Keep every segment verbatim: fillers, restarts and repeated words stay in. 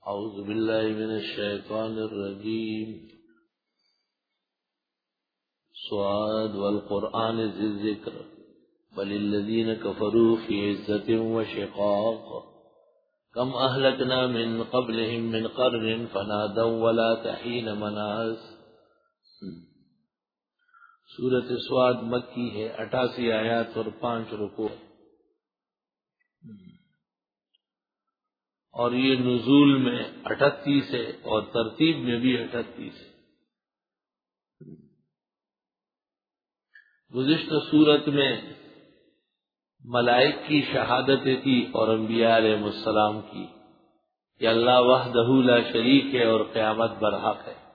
اعوذ باللہ من الشیطان الرجیم صاد والقرآن ذی الذکر بل الذین کفروا فی عزت وشقاق کم اہلکنا من قبلہم من قرن فنادوا ولا تحین مناص۔ سورۃ صاد مکی ہے، اٹھاسی آیات اور پانچ رکوع، اور یہ نزول میں اٹھتیس ہے اور ترتیب میں بھی اٹھتیس ہے۔ گزشتہ سورت میں ملائک کی شہادتیں تھی اور انبیاء علیہ السلام کی کہ اللہ وحدہ لا شریک ہے اور قیامت برحق ہے،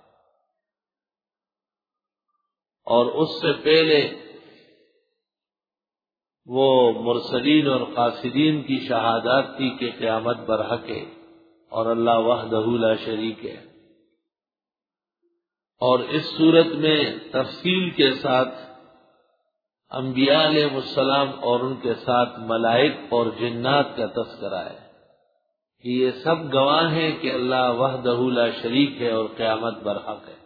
اور اس سے پہلے وہ مرسلین اور قاصدین کی شہادات تھی کہ قیامت برحق ہے اور اللہ وحدہ لا شریک ہے۔ اور اس صورت میں تفصیل کے ساتھ انبیاء علیہ السلام اور ان کے ساتھ ملائک اور جنات کا تذکرہ ہے کہ یہ سب گواہ ہیں کہ اللہ وحدہ لا شریک ہے اور قیامت برحق ہے۔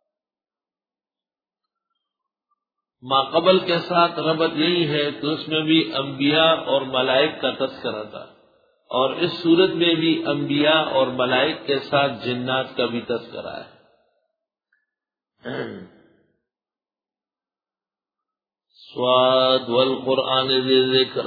ما قبل کے ساتھ ربط نہیں ہے تو اس میں بھی انبیاء اور ملائک کا تذکرہ تھا، اور اس صورت میں بھی انبیاء اور ملائک کے ساتھ جنات کا بھی تذکرہ ہے۔ صاد والقرآن ذی الذکر،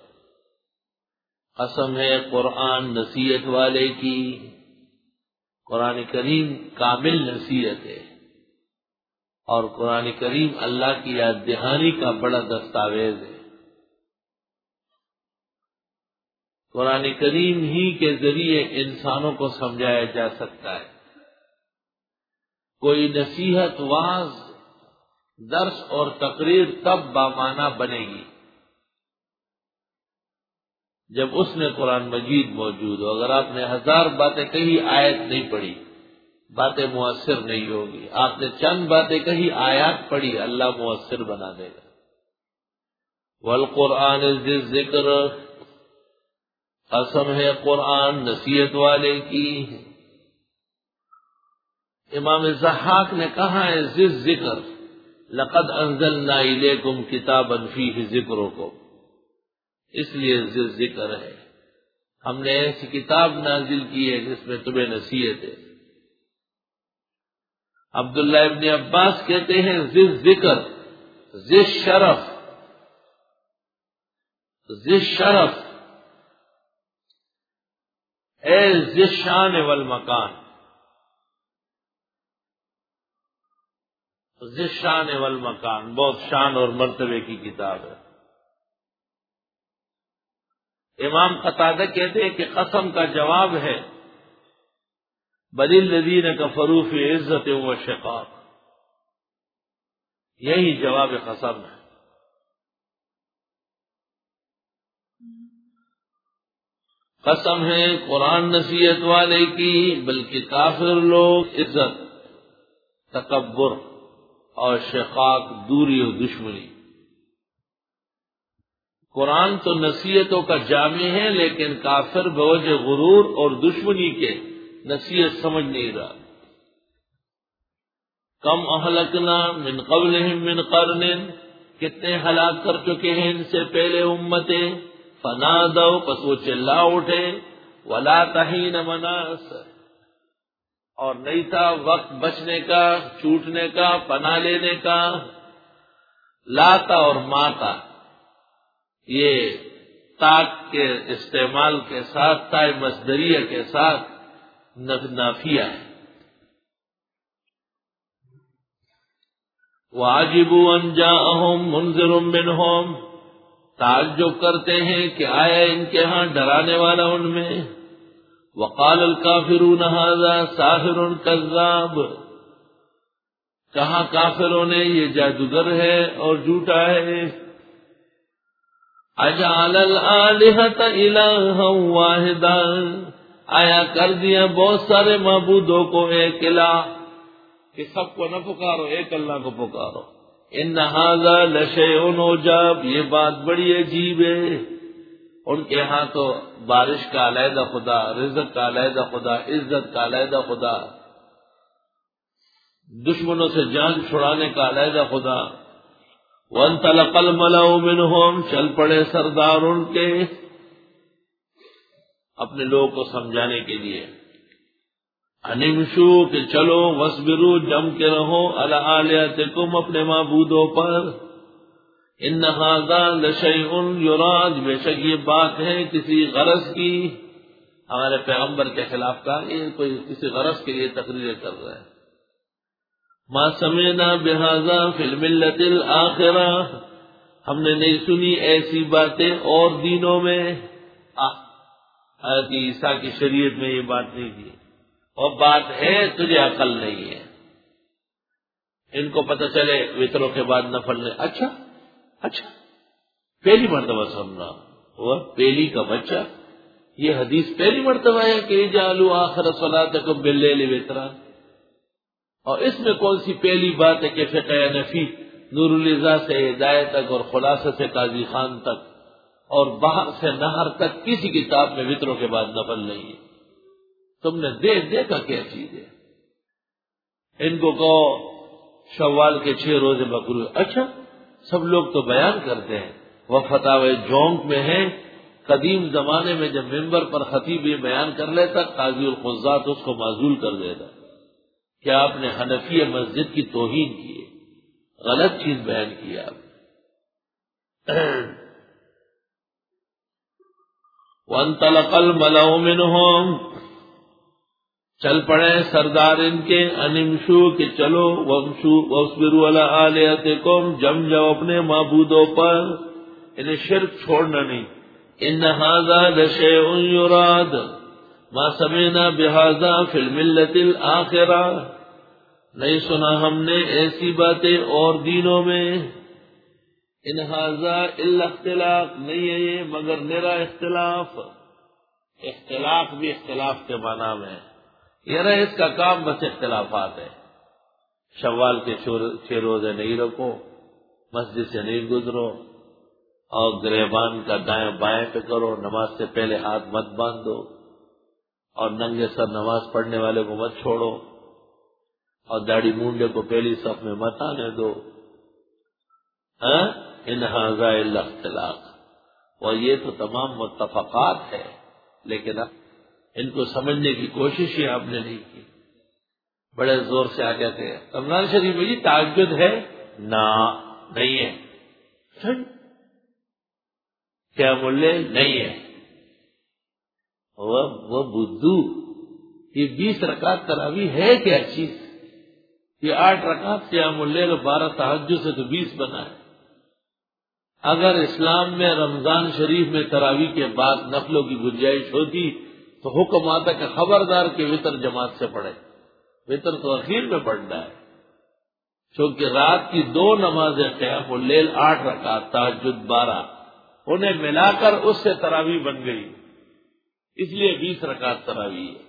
قسم ہے قرآن نصیحت والے کی۔ قرآن کریم کامل نصیحت ہے، اور قرآن کریم اللہ کی یاد دہانی کا بڑا دستاویز ہے۔ قرآن کریم ہی کے ذریعے انسانوں کو سمجھایا جا سکتا ہے۔ کوئی نصیحت، واعظ، درس اور تقریر تب بامعنی بنے گی جب اس میں قرآن مجید موجود ہو۔ اگر آپ نے ہزار باتیں کہی، آیت نہیں پڑھی، باتیں مؤثر نہیں ہوگی۔ آپ نے چند باتیں کہی، آیات پڑھی، اللہ مؤثر بنا دے گا۔ والقرآن ذی الذکر، قسم ہے قرآن نصیحت والے کی۔ امام ضحاک نے کہا ہے ذی الذکر، لقد انزلنا الیکم کتابا فیہ ذکرکم، اس لیے ذی الذکر ہے، ہم نے ایسی کتاب نازل کی ہے جس میں تمہیں نصیحت ہے۔ عبداللہ ابن عباس کہتے ہیں ذی الذکر، ذی الشرف، ذی الشرف اے ذی الشان والمکان، ذی الشان والمکان، بہت شان اور مرتبے کی کتاب ہے۔ امام قتادہ کہتے ہیں کہ قسم کا جواب ہے بل الذین کفروا فی عزت و شقاق، یہی جواب قسم ہے۔ قسم ہے قرآن نصیحت والے کی، بلکہ کافر لوگ عزت، تکبر اور شقاق، دوری و دشمنی۔ قرآن تو نصیحتوں کا جامع ہے، لیکن کافر بوجہ غرور اور دشمنی کے نصیحت سمجھ نہیں رہا۔ کم اہلکنا من قبلہم من قرن، کتنے ہلاک کر چکے ہیں ان سے پہلے امتیں، فنادوا، پس وہ چلا اٹھے، ولا تحین مناص، اور نہیں تھا وقت بچنے کا، چھوٹنے کا، پناہ لینے کا۔ لاتا اور ماتا، یہ تاک کے استعمال کے ساتھ، تائے مصدریہ کے ساتھ نافیہ ہے۔ وَعَجِبُوا أَن جَاءَهُم مُنذِرٌ مِّنْهُمْ، تعجب کرتے ہیں کہ آیا ان کے ہاں ڈرانے والا ان میں۔ وَقَالَ الْكَافِرُونَ هَذَا سَاحِرٌ كَذَّابٌ، کہا کافروں نے یہ جادوگر ہے اور جھوٹا ہے۔ اجعل الآلہۃ الہا واحدا، آیا کر دیا بہت سارے معبودوں کو ایک الہ، کہ سب کو نہ پکارو، ایک اللہ کو پکارو۔ ان ھذا لشیء عجاب، یہ بات بڑی عجیب ہے۔ ان کے ہاں تو بارش کا علیحدہ خدا، رزق کا علیحدہ خدا، عزت کا علیحدہ خدا، دشمنوں سے جان چھڑانے کا علیحدہ خدا۔ وانطلق الملأ منهم، چل پڑے سردار ان کے اپنے لوگوں کو سمجھانے کے لیے، انمشو کہ چلو، وصبرو جم کے رہو، علی آلہتکم اپنے معبودوں پر، ان ھذا لشیء یراد، بے شک یہ بات ہے کسی غرض کی۔ ہمارے پیغمبر کے خلاف کہا یہ کوئی کسی غرض کے لیے تقریر کر رہا ہے۔ ما سمعنا بہذا فی الملۃ الآخرہ، ہم نے نہیں سنی ایسی باتیں اور دینوں میں۔ حضرت عیسیٰ کی شریعت میں یہ بات نہیں تھی، اور بات ہے تجھے عقل نہیں ہے۔ ان کو پتہ چلے وطروں کے بعد نفل نے، اچھا اچھا پہلی مرتبہ سننا وہ پہلی کا بچہ، یہ حدیث پہلی مرتبہ ہے کہ جعلوا آخر صلاتکم باللیل وطرا، اور اس میں کون سی پہلی بات ہے کہ فقہ حنفی نور الرضا سے ہدایت تک اور خلاصہ سے قاضی خان تک اور باہر سے نہر تک کسی کتاب میں وطروں کے بعد نفل نہیں ہے؟ تم نے دیکھ دیکھا کیا چیز ہے؟ ان کو کہو شوال کے چھ روزے مکروہ، اچھا سب لوگ تو بیان کرتے ہیں، وہ فتاوی جونک میں ہے، قدیم زمانے میں جب ممبر پر خطیب یہ بیان کر لیتا قاضی القضات اس کو معزول کر دیتا۔ کیا آپ نے حنفیہ مسجد کی توہین کی ہے، غلط چیز بیان کی آپ۔ وانطلق الملأ منهم، چل پڑے سردار ان کے، انمشو کہ چلو، وامشو واصبروا علی آلہتکم، جم جاؤ اپنے معبودوں پر، انہیں شرک چھوڑنا نہیں۔ ان ھذا لشیء یراد ما سمعنا بہذا فی الملۃ الآخرہ، نہیں سنا ہم نے ایسی باتیں اور دینوں میں۔ ان ھذا الا اختلاف، نہیں ہے یہ مگر نرا اختلاف، اختلاف بھی اختلاف کے معنی میں ہے، یہ رہے اس کا کام بس اختلافات ہے۔ شوال کے چھ روزے نہیں رکھو، مسجد سے نہیں گزرو، اور گریبان کا دائیں بائیں پہ کرو، نماز سے پہلے ہاتھ مت باندھو، اور ننگے سر نماز پڑھنے والے کو مت چھوڑو، اور داڑھی مونڈے کو پہلی صف میں مت آنے دو۔ ہاں ان ھذا الا اختلاف، اور یہ تو تمام متفقات ہے، لیکن ان کو سمجھنے کی کوشش ہی آپ نے نہیں کی۔ بڑے زور سے آ جاتے ہیں رمضان شریف میں جی تہجد ہے، نہ نہیں ہے، کیا بولے نہیں ہے، وہ وہ بدھو، یہ بیس رکعت تراویح ہے کیا چیز؟ یہ آٹھ رکعت قیام اللیل بارہ تہجد سے تو بیس بنا ہے۔ اگر اسلام میں رمضان شریف میں تراویح کے بعد نفلوں کی گنجائش ہوتی تو حکم آتا کہ خبردار کہ وطر جماعت سے پڑھے، وطر تو اخیر میں پڑھنا ہے، چونکہ رات کی دو نمازیں قیام اللیل آٹھ رکعت تہجد بارہ، انہیں ملا کر اس سے تراویح بن گئی، اس لیے بیس رکعت تراویح ہے۔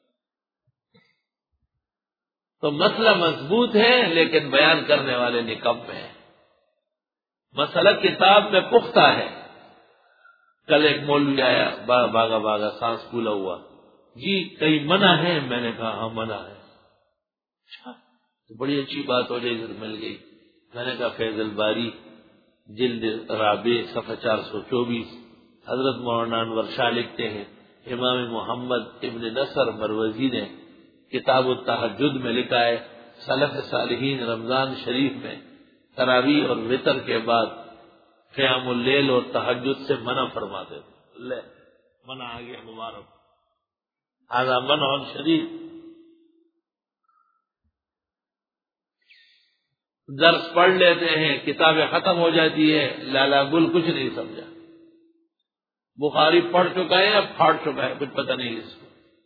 تو مسئلہ مضبوط ہے لیکن بیان کرنے والے نکمے ہیں۔ مسئلہ کتاب میں پختہ ہے۔ کل ایک مولوی آیا، باغا باغا سانس پھولا ہوا، جی کئی منع ہے، میں نے کہا ہاں منع ہے، اچھا تو بڑی اچھی بات ہو جائے، مل گئی۔ میں نے کہا فیض الباری جلد رابع صفحہ چار سو چوبیس، حضرت مولانا انور شاہ لکھتے ہیں، امام محمد ابن نصر مروزی نے کتاب التہجد میں لکھا ہے، سلف صالحین رمضان شریف میں تراویح اور وطر کے بعد قیام اللیل اور تہجد سے منع فرماتے تھے۔ لے منع آ گیا مبارک، هذا منع شریف۔ درس پڑھ لیتے ہیں، کتابیں ختم ہو جاتی ہے، لالا گل کچھ نہیں سمجھا، بخاری پڑھ چکا ہے اب پھاڑ چکا ہے، کچھ پتہ نہیں اس کو،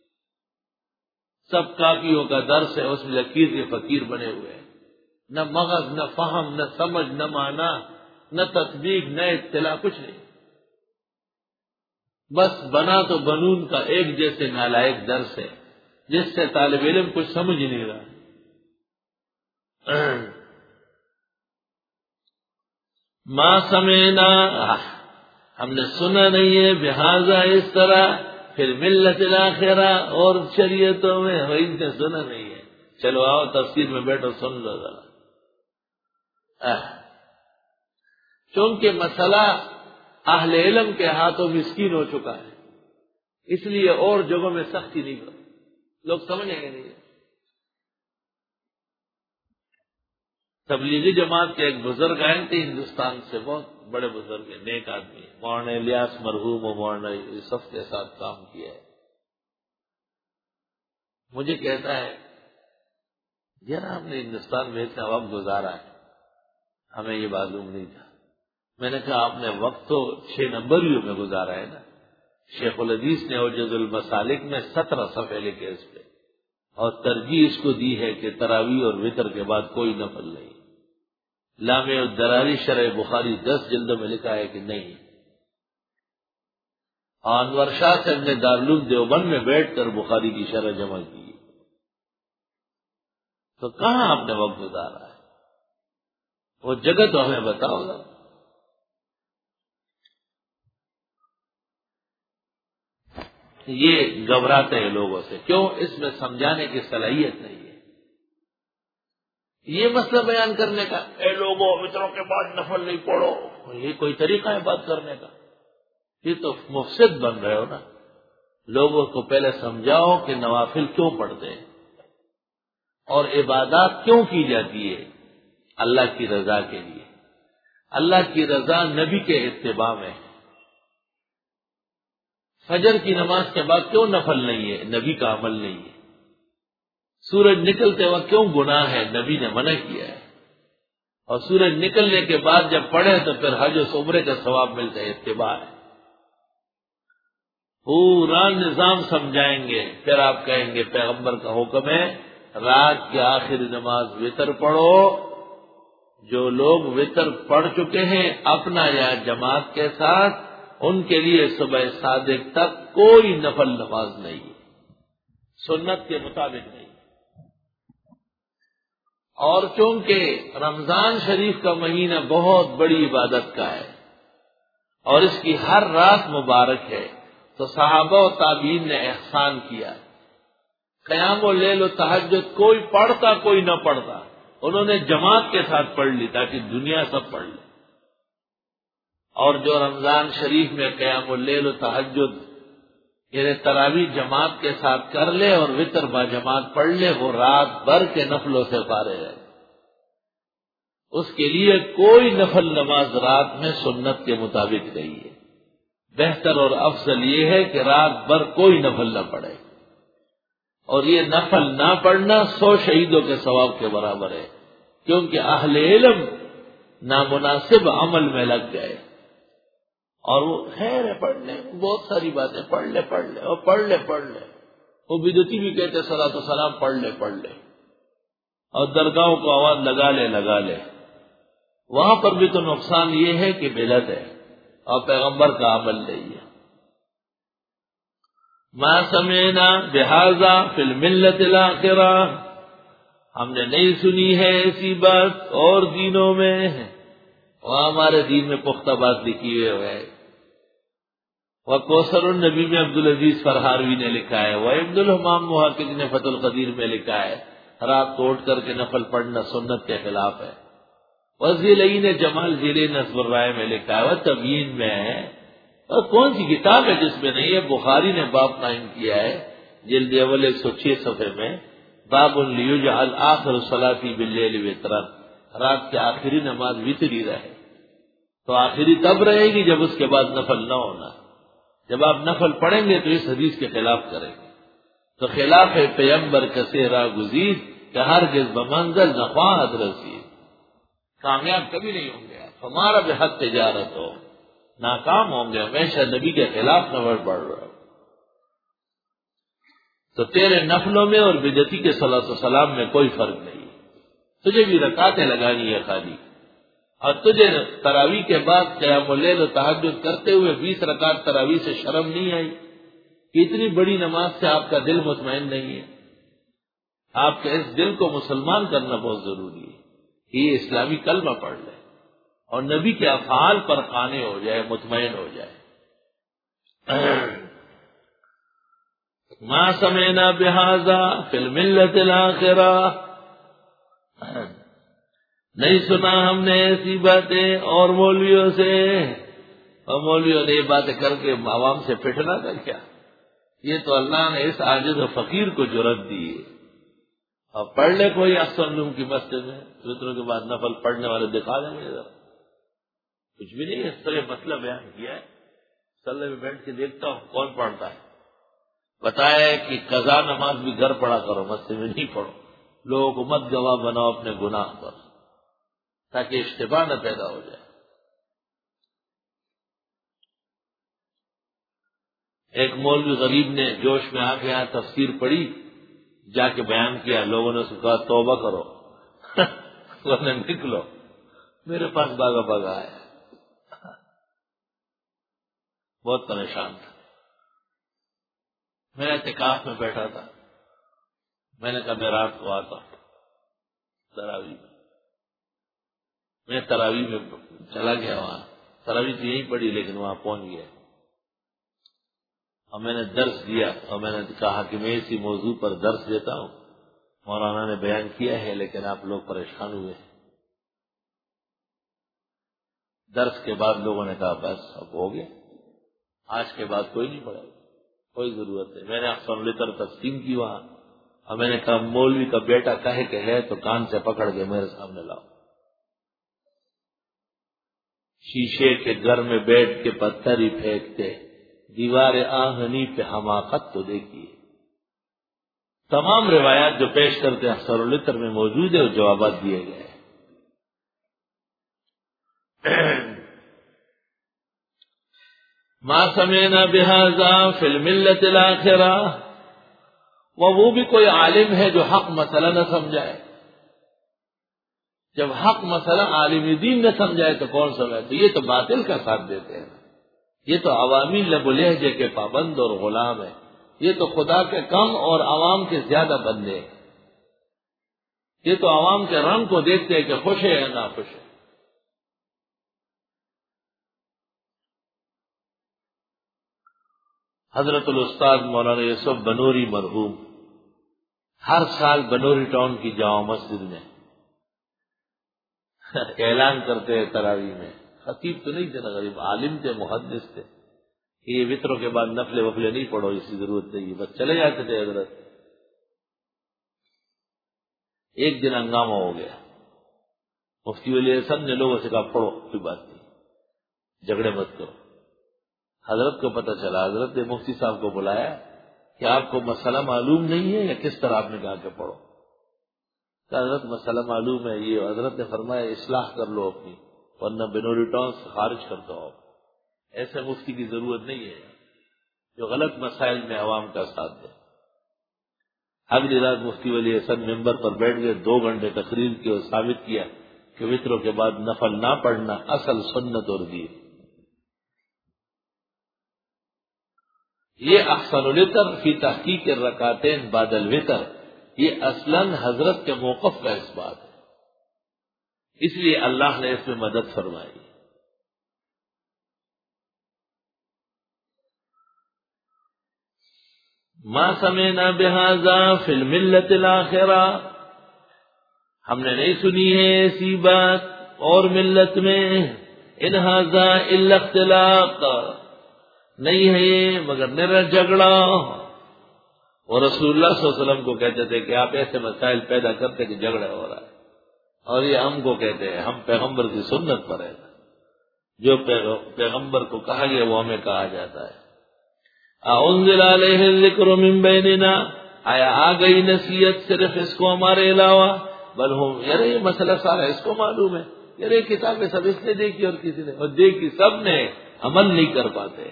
سب کافیوں کا درس ہے، اس میں لکیر کے فقیر بنے ہوئے ہیں، نہ مغز نہ فہم نہ سمجھ نہ معنی نہ تطبیق نہ اطلاع، کچھ نہیں، بس بنا تو بنون کا ایک جیسے نالائق درس ہے جس سے طالب علم کچھ سمجھ ہی نہیں رہا۔ ما سمعنا ہم نے سنا نہیں ہے بہذا اس طرح پھر ملت الاخرہ اور شریعتوں میں وہی نے سنا نہیں ہے. چلو آؤ تفسیر میں بیٹھو سن لو ذرا. چونکہ مسئلہ اہل علم کے ہاتھوں مسکین ہو چکا ہے اس لیے اور جگہوں میں سختی نہیں کرو. لوگ سمجھیں گے نہیں. تبلیغی جماعت کے ایک بزرگ آئے تھے ہندوستان سے, بہت بڑے بزرگ ہیں, نیک آدمی, مولانا الیاس مرحوم و مولانا یوسف کے ساتھ کام کیا ہے. مجھے کہتا ہے یار ہم نے ہندوستان میں اتنا وقت گزارا ہے, ہمیں یہ معلوم نہیں تھا. میں نے کہا آپ نے وقت تو چھ نمبریوں میں گزارا ہے نا. شیخ الحدیث نے اوجز المسالک میں سترہ صفحے لکھے اس پہ, اور ترجیح اس کو دی ہے کہ تراویح اور وطر کے بعد کوئی نفل نہیں. لامع الدراری شرح بخاری دس جلدوں میں لکھا ہے کہ نہیں. انور شاہ صاحب نے دارالعلوم دیوبند میں بیٹھ کر بخاری کی شرح جمع کی. تو کہاں آپ نے وقت گزارا ہے؟ وہ جگہ تو ہمیں بتاؤ گا. یہ گھبراتے ہیں لوگوں سے, کیوں؟ اس میں سمجھانے کی صلاحیت نہیں ہے. یہ مسئلہ بیان کرنے کا اے لوگوں وطروں کے بعد نفل نہیں پڑھو, یہ کوئی طریقہ ہے بات کرنے کا؟ یہ تو مفسد بن رہے ہو نا. لوگوں کو پہلے سمجھاؤ کہ نوافل کیوں پڑھتے ہیں اور عبادات کیوں کی جاتی ہے. اللہ کی رضا کے لیے. اللہ کی رضا نبی کے اتباع میں ہے. فجر کی نماز کے بعد کیوں نفل نہیں ہے؟ نبی کا عمل نہیں ہے. سورج نکلتے وقت کیوں گناہ ہے؟ نبی نے منع کیا ہے. اور سورج نکلنے کے بعد جب پڑھے تو پھر حج و عمرے کا ثواب ملتا ہے. اتباع ہے. پورا نظام سمجھائیں گے, پھر آپ کہیں گے پیغمبر کا حکم ہے رات کی آخری نماز وطر پڑھو. جو لوگ وطر پڑھ چکے ہیں اپنا یا جماعت کے ساتھ, ان کے لیے صبح صادق تک کوئی نفل نماز نہیں ہے, سنت کے مطابق نہیں. اور چونکہ رمضان شریف کا مہینہ بہت بڑی عبادت کا ہے اور اس کی ہر رات مبارک ہے, تو صحابہ و تابعین نے احسان کیا. قیام و لیل و تہجد کوئی پڑھتا کوئی نہ پڑھتا, انہوں نے جماعت کے ساتھ پڑھ لی تاکہ دنیا سب پڑھ لے. اور جو رمضان شریف میں قیام اللیل و تہجد یعنی تراویح جماعت کے ساتھ کر لے اور وطر با جماعت پڑھ لے, وہ رات بھر کے نفلوں سے فارغ ہے. اس کے لیے کوئی نفل نماز رات میں سنت کے مطابق نہیں ہے. بہتر اور افضل یہ ہے کہ رات بھر کوئی نفل نہ پڑھے, اور یہ نفل نہ پڑھنا سو شہیدوں کے ثواب کے برابر ہے. کیونکہ اہل علم نامناسب عمل میں لگ گئے, اور وہ خیر ہے پڑھ لے, بہت ساری باتیں پڑھ لے پڑھ لے اور پڑھ لے پڑھ لے. وہ بدعتی بھی کہتے صلاۃ و سلام پڑھ لے پڑھ لے, اور درگاہوں کو آواز لگا لے لگا لے. وہاں پر بھی تو نقصان یہ ہے کہ بدعت ہے اور پیغمبر کا عمل نہیں ہے. ما سمعنا بہذا فی الملت الاخرہ, ہم نے نہیں سنی ہے ایسی بات اور دینوں میں. وہاں ہمارے دین میں پختہ بات لکھی ہوئے ہے. وہ کوثر النبی میں عبدالعزیز فرہاروی نے لکھا ہے, وہ عبد الحمام محقق نے فتح القدیر میں لکھا ہے رات کو اٹھ کر کے نفل پڑھنا سنت کے خلاف ہے. وہ ذیلئی نے جمال ذیلی نصب الرائے میں لکھا ہے, وہ تبیین میں ہے. اور کون سی کتاب ہے جس میں نہیں ہے؟ بخاری نے باب قائم کیا ہے جلد اول ایک سو چھ صفحے میں, باب لیجعل آخر الصلاۃ باللیل وطرا, رات کی آخری نماز وطری رہے. تو آخری تب رہے گی جب اس کے بعد نفل نہ ہونا. جب آپ نفل پڑھیں گے تو اس حدیث کے خلاف کریں گے. تو خلاف ہے پیغمبر کسے را گزید کہ ہرگز بمنزل نخواہد رسید, کامیاب کبھی نہیں ہوں گے. ہمارا بحق تجارت ہو, ناکام ہوں گے, ہمیشہ نبی کے خلاف نفل پڑھ رہے ہو. تو تیرے نفلوں میں اور بدعتی کے صلاۃ و سلام میں کوئی فرق نہیں. تجھے بھی رکعتیں لگانی ہے خالی, اور تجھے تراویح کے بعد قیام اللیل و تہجد کرتے ہوئے بیس رکعت تراویح سے شرم نہیں آئی کہ اتنی بڑی نماز سے آپ کا دل مطمئن نہیں ہے؟ آپ کے اس دل کو مسلمان کرنا بہت ضروری ہے کہ یہ اسلامی کلمہ پڑھ لے اور نبی کے افعال پر قانع ہو جائے، مطمئن ہو جائے۔ ما سمعنا بہذا فی الملت الآخرہ، نہیں سنا ہم نے ایسی باتیں اور مولویوں سے، اور مولویوں نے یہ باتیں کر کے عوام سے پٹنا تھا کیا؟ یہ تو اللہ نے اس عاجز و فقیر کو جرأت دی ہے۔ اور پڑھ لے کوئی احسن روم کی مسجد میں، فطروں کے بعد نفل پڑھنے والے دکھا دیں گے، کچھ بھی نہیں، اس طرح مسئلہ بیان کیا ہے۔ صلی میں بیٹھ کے دیکھتا ہوں کون پڑھتا ہے، بتایا کہ قضا نماز بھی گھر پڑھا کرو، مسجد میں نہیں پڑھو، لوگوں کو مت گواہ بناؤ اپنے گناہ پر، تاکہ اشتباہ نہ پیدا ہو جائے۔ ایک مولوی غریب نے جوش میں آ کے یہاں تفسیر پڑھی، جا کے بیان کیا، لوگوں نے اس کو کہا توبہ کرو ورنہ نکلو۔ میرے پاس باغا باغا آیا، بہت پریشان تھا، میں اعتکاف میں بیٹھا تھا، میں نے کہا میں رات کو آتا ہوں تراویح میں، میں تراویح میں چلا گیا، وہاں تراویح تو یہیں پڑھی لیکن وہاں پہنچ گیا، اور میں نے درس دیا، اور میں نے کہا کہ میں اسی موضوع پر درس دیتا ہوں، مولانا نے بیان کیا ہے لیکن آپ لوگ پریشان ہوئے ہیں۔ درس کے بعد لوگوں نے کہا بس اب ہو گیا، آج کے بعد کوئی نہیں پڑھے، کوئی ضرورت ہے۔ میں نے احسن لطر تقسیم کی وہاں، اور میں نے کہا مولوی کا بیٹا کہے کہ ہے تو کان سے پکڑ کے میرے سامنے لاؤ۔ شیشے کے گھر میں بیٹھ کے پتھر ہی پھینکتے، دیوار آہنی پہ حماقت تو دیکھیے۔ تمام روایات جو پیش کرتے ہیں احسن لطر میں موجود ہے، وہ جوابات دیے گئے۔ ما سمعنا بہذا فی الملت الآخرہ، وہ بھی کوئی عالم ہے جو حق مسئلہ نہ سمجھائے۔ جب حق مسئلہ عالم دین نہ سمجھائے تو کون سمجھائے؟ تو یہ تو باطل کا ساتھ دیتے ہیں، یہ تو عوامی لب و لہجے کے پابند اور غلام ہے، یہ تو خدا کے کم اور عوام کے زیادہ بندے ہیں، یہ تو عوام کے رنگ کو دیکھتے ہیں کہ خوش ہے یا نہ خوش ہے۔ حضرت الاستاذ مولانا یوسف بنوری مرحوم ہر سال بنوری ٹاؤن کی جامع مسجد میں اعلان کرتے ہیں تراویح میں، خطیب تو نہیں تھے نا، غریب عالم تھے، محدث تھے، کہ یہ وطروں کے بعد نفلے وفلے نہیں پڑھو، اسی ضرورت نہیں، بس چلے جاتے تھے حضرت۔ ایک دن ہنگامہ ہو گیا، مفتی ولی حسن نے لوگوں سے کہا پڑھو، کوئی بات نہیں، جھگڑے مت کرو۔ حضرت کو پتہ چلا، حضرت نے مفتی صاحب کو بلایا کہ آپ کو مسئلہ معلوم نہیں ہے یا کس طرح آپ نے کہا کہ پڑھو؟ کہ حضرت مسئلہ معلوم ہے یہ، حضرت نے فرمایا اصلاح کر لو اپنی، ورنہ بنوری ٹاؤن سے خارج کر دو۔ ایسے مفتی کی ضرورت نہیں ہے جو غلط مسائل میں عوام کا ساتھ دے۔ اگلی رات مفتی ولی حسن ممبر پر بیٹھ گئے، دو گھنٹے تقریر کی اور ثابت کیا کہ وطروں کے بعد نفل نہ پڑھنا اصل سنت اور دین۔ یہ احسن الوتر فی تحقیق الرکعتین بعد الوتر، یہ اصلاً حضرت کے موقف کا اس بات ہے، اس لیے اللہ نے اس میں مدد فرمائی۔ ما سمعنا بہذا فی الملت الآخرہ، ہم نے نہیں سنی ہے ایسی بات اور ملت میں، ان ھذا الا اختلاق، نہیں ہے یہ مگر نرا جھگڑا۔ اور رسول اللہ صلی اللہ علیہ وسلم کو کہتے تھے کہ آپ ایسے مسائل پیدا کرتے کہ جھگڑا ہو رہا ہے، اور یہ ہم کو کہتے ہیں، ہم پیغمبر کی سنت پر ہے، جو پیغمبر کو کہا گیا وہ ہمیں کہا جاتا ہے۔ انزل علیہ الذکر من بیننا، آیا آ گئی نصیحت صرف اس کو ہمارے علاوہ؟ بل ہم، یار یہ مسئلہ سارا اس کو معلوم ہے، یار یہ کتابیں سب اس نے دیکھی اور کسی نے، اور دیکھی سب نے، عمل نہیں کر پاتے۔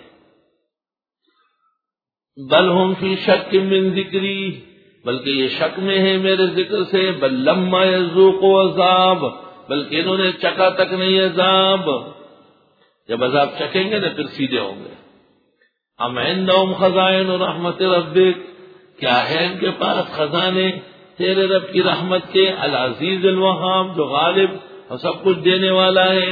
بل ہم فی شک من ذکری، بلکہ یہ شک میں ہے میرے ذکر سے، بل لما یذوقوا عذاب، بلکہ انہوں نے چکا تک نہیں عذاب، جب عذاب چکیں گے نا پھر سیدھے ہوں گے۔ ام عندهم خزائن رحمت ربک، کیا ہے ان کے پاس خزانے تیرے رب کی رحمت کے، العزیز الوہاب، جو غالب اور سب کچھ دینے والا ہے.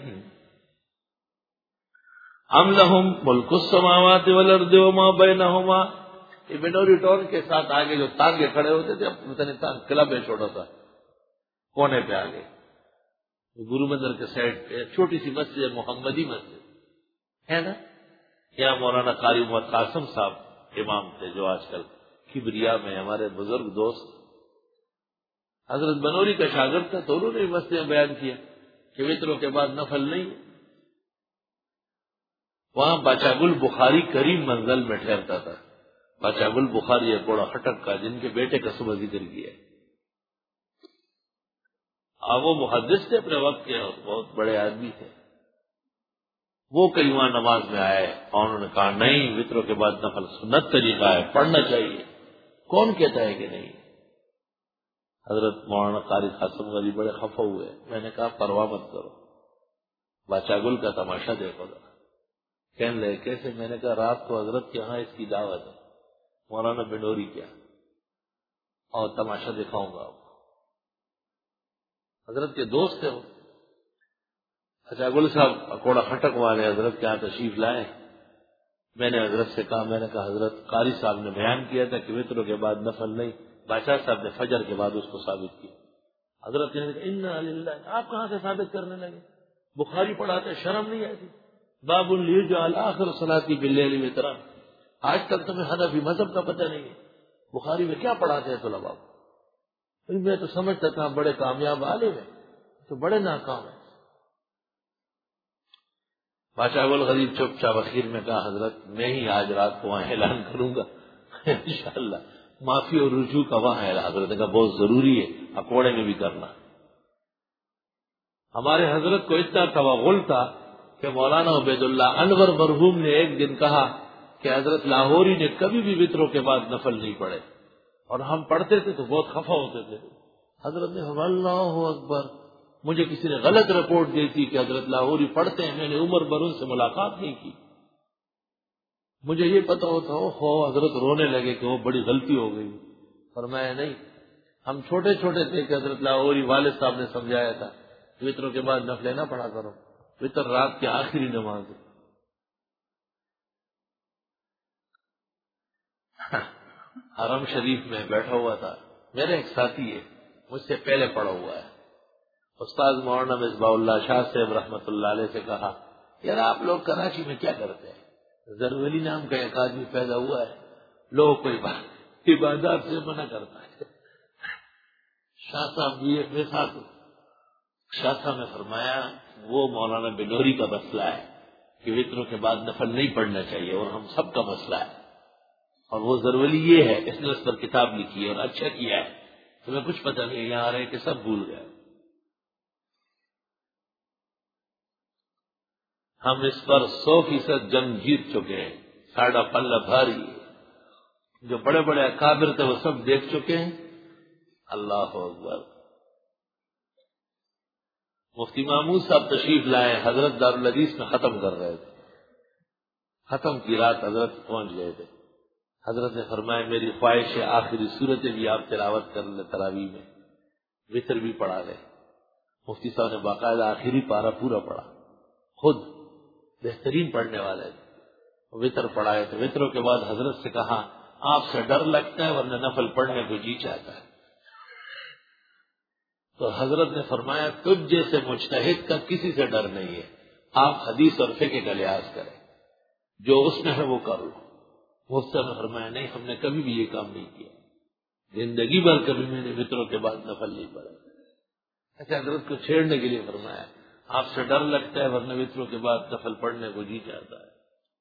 ام لہم ملک السماوات والارض وما بینہما. یہ بنوری ٹون کے ساتھ آگے جو تانگے کھڑے ہوتے تھے، اتنے تانگ کلب ہے چھوٹا سا کونے پہ آگے گرو مندر کے سائڈ پہ چھوٹی سی مسجد محمدی مسجد ہے نا. یہاں مولانا قاری محمد قاسم صاحب امام تھے، جو آج کل کبریا میں ہمارے بزرگ دوست حضرت بنوری کا شاگرد تھا، تو انہوں نے مسئلہ بیان کیا کہ وطروں کے بعد نفل نہیں. وہاں باچا گل بخاری کریم منزل میں ٹھہرتا تھا. باچا گل بخاری ایک بڑا خٹک کا، جن کے بیٹے کا صبح ذکر کیا. اب وہ محدث تھے اپنے وقت کے، بہت بڑے آدمی تھے. وہ کئی وہاں نماز میں آئے اور انہوں نے کہا نہیں، وطروں کے بعد نفل سنت طریقہ ہے، پڑھنا چاہیے. کون کہتا ہے کہ نہیں؟ حضرت مولانا قاری قاسم غنی بڑے خفا ہوئے. میں نے کہا پرواہ مت کرو، باچا گل کا تماشا دیکھو گا. کہنے لگے کیسے؟ میں نے کہا رات کو حضرت کے ہاں اس کی دعوت ہے، مولانا بنوری کیا، اور تماشا دکھاؤں گا. حضرت کے دوست تھے وہ. باچا گل صاحب اکوڑا خٹک والے حضرت کے ہاں تشریف لائے. میں نے حضرت سے کہا، میں نے کہا حضرت قاری صاحب نے بیان کیا تھا کہ وطروں کے بعد نفل نہیں، بادشاہ صاحب نے فجر کے بعد اس کو ثابت کیا. حضرت نے کہا انا للہ. آپ کہاں سے ثابت کرنے لگے؟ بخاری پڑھاتے شرم نہیں آتی؟ باب لیجعل آخر صلاتی باللیل وطرا. آج تک تمہیں حنفی مذہب کا پتہ نہیں ہے. بخاری میں کیا پڑھاتے ہیں طلباء؟ میں تو سمجھتا تھا بڑے کامیاب عالم ہیں، تو بڑے ناکام ہیں. بادشاہ گل غریب چپ چاپ اخیر میں کہا حضرت میں ہی آج رات کو وہاں اعلان کروں گا انشاءاللہ معافی اور رجوع کا وہاں ہے. حضرت نے کہا بہت ضروری ہے، اکوڑے میں بھی کرنا. ہمارے حضرت کو اتنا توغل تھا کہ مولانا عبید اللہ انور مرحوم نے ایک دن کہا کہ حضرت لاہوری نے کبھی بھی وطروں کے بعد نفل نہیں پڑھے، اور ہم پڑھتے تھے تو بہت خفا ہوتے تھے. حضرت نے اللہ اکبر. مجھے کسی نے غلط رپورٹ دی تھی کہ حضرت لاہوری پڑھتے ہیں، میں نے عمر بھر ان سے ملاقات نہیں کی. مجھے یہ پتا ہوتا ہو حضرت رونے لگے کہ وہ بڑی غلطی ہو گئی. فرمایا نہیں، ہم چھوٹے چھوٹے تھے کہ حضرت لاہوری والد صاحب نے سمجھایا تھا وطروں کے بعد نفلیں نہ پڑھا کرو، وطر رات کی آخری نماز ہے. حرم شریف میں بیٹھا ہوا تھا، میرے ایک ساتھی ہے مجھ سے پہلے پڑھا ہوا ہے، استاد مولانا مصباح اللہ شاہ صاحب رحمۃ اللہ علیہ سے کہا یار آپ لوگ کراچی میں کیا کرتے ہیں؟ زرولی نام کا ایک آدمی پیدا ہوا ہے، لوگوں کو عبادات سے منع کرتا ہے. شاہ صاحب بھی ایک ساتھ شاہ صاحب نے فرمایا وہ مولانا بنوری کا مسئلہ ہے کہ وطروں کے بعد نفل نہیں پڑھنا چاہیے، اور ہم سب کا مسئلہ ہے، اور وہ زرولی یہ ہے اس نے اس پر کتاب لکھی ہے اور اچھا کیا ہے. تمہیں کچھ پتہ نہیں، یہاں رہے کہ سب بھول گئے. ہم اس پر سو فیصد جنگ جیت چکے ہیں، ساڑھا پلہ بھاری ہے. جو بڑے بڑے اکابر تھے وہ سب دیکھ چکے ہیں. اللہ اکبر. مفتی محمود صاحب تشریف لائے، حضرت دارالحدیث میں ختم کر رہے تھے. ختم کی رات حضرت پہنچ گئے تھے. حضرت نے فرمایا میری خواہش ہے آخری صورتیں بھی آپ تلاوت کر لیں، تراویح میں وطر بھی پڑھا لیں. مفتی صاحب نے باقاعدہ آخری پارہ پورا پڑھا، خود بہترین پڑھنے والے وطر پڑھائے تھے. وطروں کے بعد حضرت سے کہا آپ سے ڈر لگتا ہے ورنہ نفل پڑھنے کو جی چاہتا ہے. تو حضرت نے فرمایا تجھ جیسے مجتہد کا کسی سے ڈر نہیں ہے، آپ حدیث اور فقہ کا لحاظ کریں، جو اس میں ہے وہ کر لو. مفتی نے فرمایا نہیں، ہم نے کبھی بھی یہ کام نہیں کیا، زندگی بھر کبھی میں نے وطروں کے بعد نفل نہیں پڑھا. اچھا حضرت کو چھیڑنے کے لیے فرمایا آپ سے ڈر لگتا ہے ورنہ وطروں کے بعد نفل پڑھنے کو جی چاہتا ہے.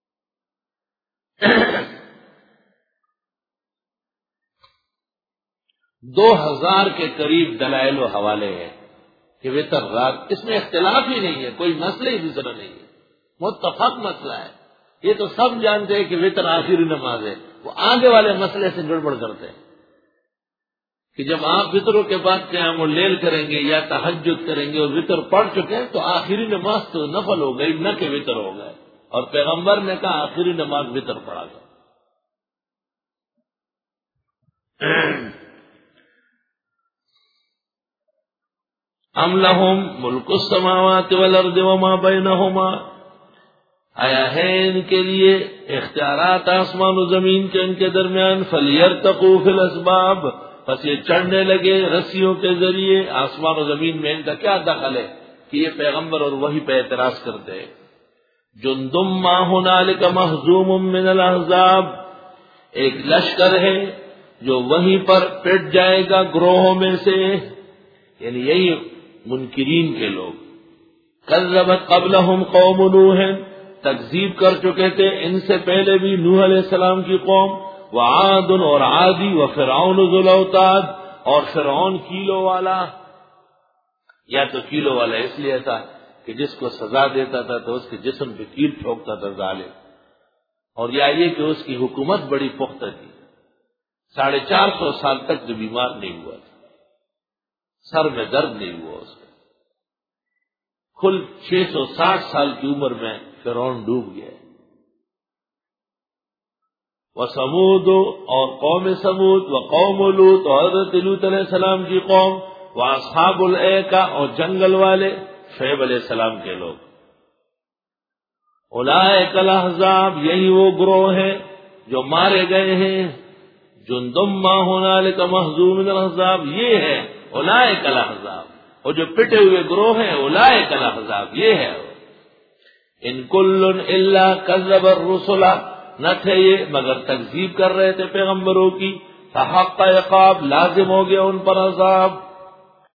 دو ہزار کے قریب دلائل و حوالے ہیں کہ وطر رات، اس میں اختلاف ہی نہیں ہے، کوئی مسئلہ ہی دوسرا نہیں ہے، متفق مسئلہ ہے. یہ تو سب جانتے ہیں کہ وطر آخری نماز ہے. وہ آگے والے مسئلے سے گڑبڑ کرتے ہیں کہ جب آپ وطروں کے بعد قیام اللیل کریں گے یا تہجد کریں گے اور وطر پڑھ چکے ہیں تو آخری نماز تو نفل ہو گئی نہ کہ وطر ہو گئے. اور پیغمبر نے کہا آخری نماز وطر پڑھا گیا. ام لہم ملک السماوات والارض وما بینہما، آیا ہے ان کے لیے اختیارات آسمان و زمین کے ان کے درمیان، فلیرتقوا فی الاسباب، پس یہ چڑھنے لگے رسیوں کے ذریعے، آسمان و زمین میں ان کا کیا دخل ہے کہ یہ پیغمبر اور وحی پہ اعتراض کرتے ہیں۔ جندم ما ہنالک مہزوم من الاحزاب، ایک لشکر ہے جو وہیں پر پٹ جائے گا گروہوں میں سے، یعنی یہی منکرین کے لوگ۔ کذبت قبلہم قوم نوح، تکذیب کر چکے تھے ان سے پہلے بھی نوح علیہ السلام کی قوم، وعاد اور عادی، وفرعون ذو الاوتاد اور فرعون کیلوں والا۔ یا تو کیلوں والا اس لیے تھا کہ جس کو سزا دیتا تھا تو اس کے جسم پہ کیل ٹھوکتا تھا ظالم، اور یا یہ کہ اس کی حکومت بڑی پختہ تھی، ساڑھے چار سو سال تک جو بیمار نہیں ہوا تھا، سر میں درد نہیں ہوا اس کا، کل چھ سو ساٹھ سال کی عمر میں فرعون ڈوب گیا۔ وثمود اور قوم سمود، وقوم لوط اور حضرت لوط علیہ السلام کی قوم، واصحاب الایکہ اور جنگل والے شعیب علیہ السلام کے لوگ۔ اولئک الاحزاب، یہی وہ گروہ ہیں جو مارے گئے ہیں۔ جندم ما ہنالک مہزوم من الاحزاب، یہ ہے اولئک الاحزاب، اور جو پٹے ہوئے گروہ ہیں اولئک الاحزاب، یہ ہے۔ ان کل الا کذب الرسل، نہ تھے یہ مگر تکذیب کر رہے تھے پیغمبروں کی، فحق عقاب، لازم ہو گیا ان پر عذاب۔